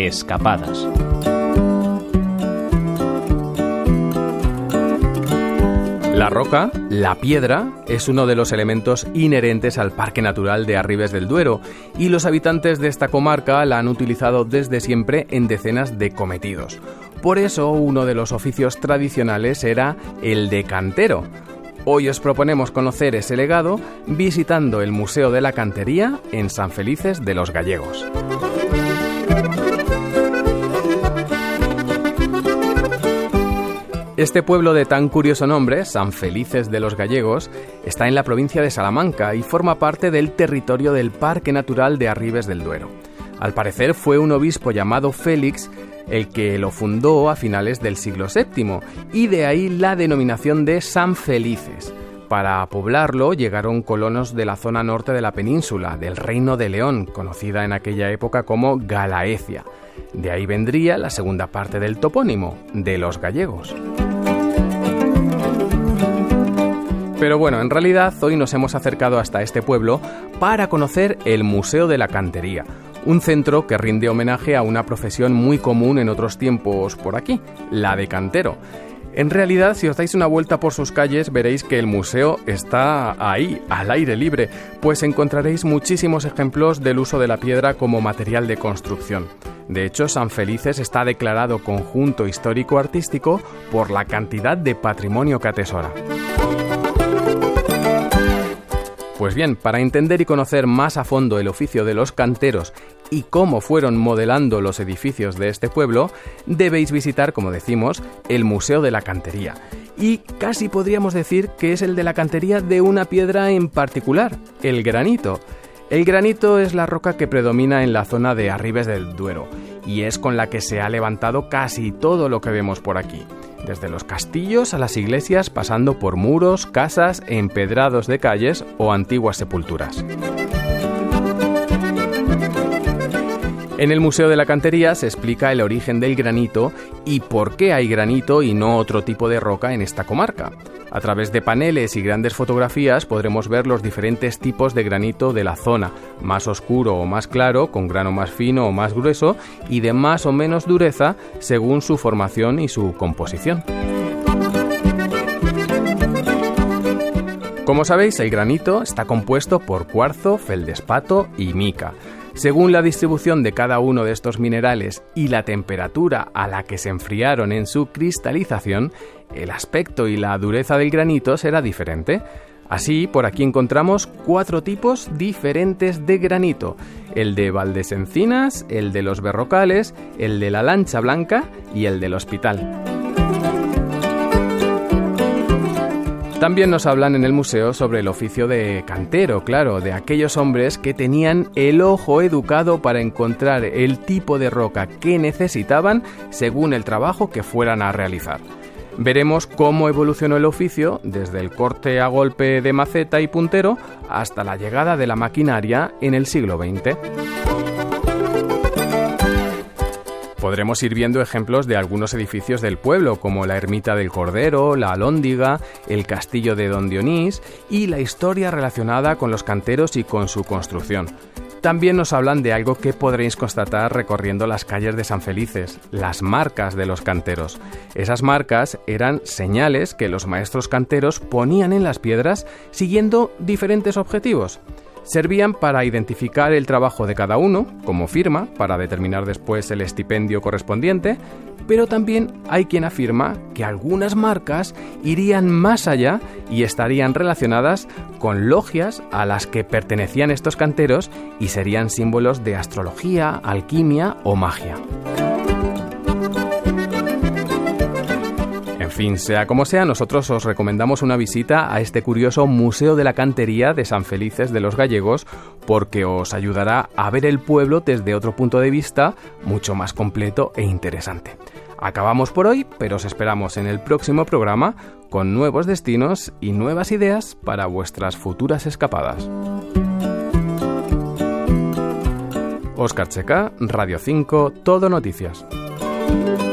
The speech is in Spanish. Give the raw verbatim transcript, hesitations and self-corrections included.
Escapadas. La roca, la piedra, es uno de los elementos inherentes al Parque Natural de Arribes del Duero y los habitantes de esta comarca la han utilizado desde siempre en decenas de cometidos. Por eso, uno de los oficios tradicionales era el de cantero. Hoy os proponemos conocer ese legado visitando el Museo de la Cantería en San Felices de los Gallegos. Este pueblo de tan curioso nombre, San Felices de los Gallegos, está en la provincia de Salamanca y forma parte del territorio del Parque Natural de Arribes del Duero. Al parecer fue un obispo llamado Félix el que lo fundó a finales del siglo séptimo, y de ahí la denominación de San Felices. Para poblarlo llegaron colonos de la zona norte de la península, del Reino de León, conocida en aquella época como Galaecia. De ahí vendría la segunda parte del topónimo, de los gallegos. Pero bueno, en realidad hoy nos hemos acercado hasta este pueblo para conocer el Museo de la Cantería, un centro que rinde homenaje a una profesión muy común en otros tiempos por aquí, la de cantero. En realidad, si os dais una vuelta por sus calles, veréis que el museo está ahí, al aire libre, pues encontraréis muchísimos ejemplos del uso de la piedra como material de construcción. De hecho, San Felices está declarado conjunto histórico-artístico por la cantidad de patrimonio que atesora. Pues bien, para entender y conocer más a fondo el oficio de los canteros y cómo fueron modelando los edificios de este pueblo, debéis visitar, como decimos, el Museo de la Cantería. Y casi podríamos decir que es el de la cantería de una piedra en particular, el granito. El granito es la roca que predomina en la zona de Arribes del Duero y es con la que se ha levantado casi todo lo que vemos por aquí. Desde los castillos a las iglesias, pasando por muros, casas, empedrados de calles o antiguas sepulturas. En el Museo de la Cantería se explica el origen del granito y por qué hay granito y no otro tipo de roca en esta comarca. A través de paneles y grandes fotografías podremos ver los diferentes tipos de granito de la zona, más oscuro o más claro, con grano más fino o más grueso y de más o menos dureza según su formación y su composición. Como sabéis, el granito está compuesto por cuarzo, feldespato y mica. Según la distribución de cada uno de estos minerales y la temperatura a la que se enfriaron en su cristalización, el aspecto y la dureza del granito será diferente. Así, por aquí encontramos cuatro tipos diferentes de granito: el de Valdesencinas, el de los Berrocales, el de la Lancha Blanca y el del Hospital. También nos hablan en el museo sobre el oficio de cantero, claro, de aquellos hombres que tenían el ojo educado para encontrar el tipo de roca que necesitaban según el trabajo que fueran a realizar. Veremos cómo evolucionó el oficio desde el corte a golpe de maceta y puntero hasta la llegada de la maquinaria en el siglo veinte. Podremos ir viendo ejemplos de algunos edificios del pueblo, como la Ermita del Cordero, la Alhóndiga, el Castillo de Don Dionís y la historia relacionada con los canteros y con su construcción. También nos hablan de algo que podréis constatar recorriendo las calles de San Felices, las marcas de los canteros. Esas marcas eran señales que los maestros canteros ponían en las piedras siguiendo diferentes objetivos. Servían para identificar el trabajo de cada uno, como firma, para determinar después el estipendio correspondiente, pero también hay quien afirma que algunas marcas irían más allá y estarían relacionadas con logias a las que pertenecían estos canteros y serían símbolos de astrología, alquimia o magia. En fin, sea como sea, nosotros os recomendamos una visita a este curioso Museo de la Cantería de San Felices de los Gallegos porque os ayudará a ver el pueblo desde otro punto de vista mucho más completo e interesante. Acabamos por hoy, pero os esperamos en el próximo programa con nuevos destinos y nuevas ideas para vuestras futuras escapadas. Óscar Checa, Radio cinco, Todo Noticias.